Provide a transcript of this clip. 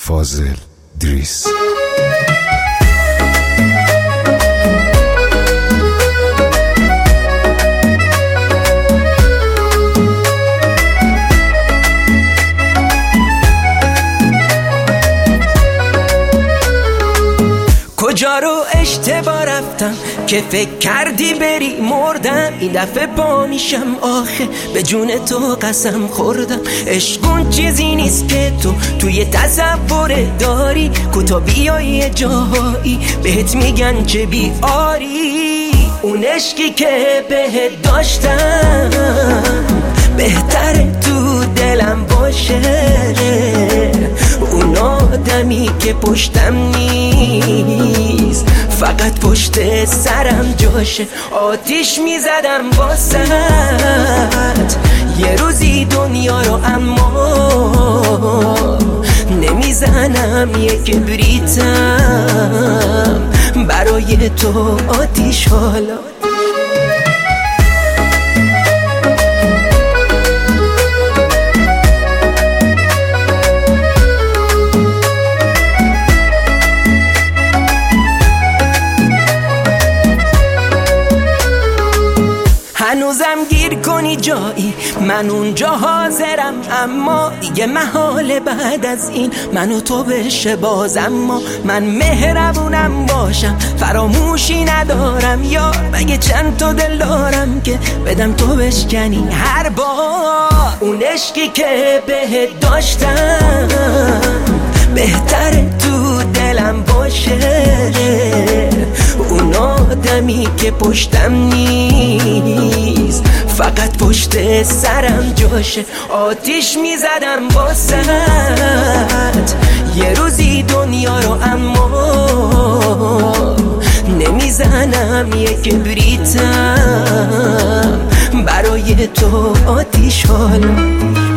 فاضل دریس. کجا رو اشتباه رفتم که فکر کردی بری مردم؟ این دفعه پا میشم آخه به جون تو قسم خوردم. عشقون چیزی نیست که تو توی تصور داری، کوتا بیایی جاهایی بهت میگن چه بیاری. اون عشقی که بهت داشتم بهتره تو دلم باشه، اون آدمی که پشتم نیست فقط پشت سرم جاشه. آتیش میزدم واسط یه روزی دنیا رو، اما نمیزنم یه کبریتم برای تو آتیش. حالا هنوزم گیر کنی جایی، من اونجا حاضرم، اما دیگه محاله بعد از این من و تو بشه باز. اما من مهربونم باشم، فراموشی ندارم، یا مگه چند تا دل دارم که بدم تو بشکنی هر بار. اون عشقی که بهت داشتم بهتره تو دلم باشه، اون آدمی که پشتم نیست فقط پشت سرم جاشه. آتیش میزدم واسط یه روزی دنیا رو، اما نمیزنم یه کبریتم برای تو آتیش. حالا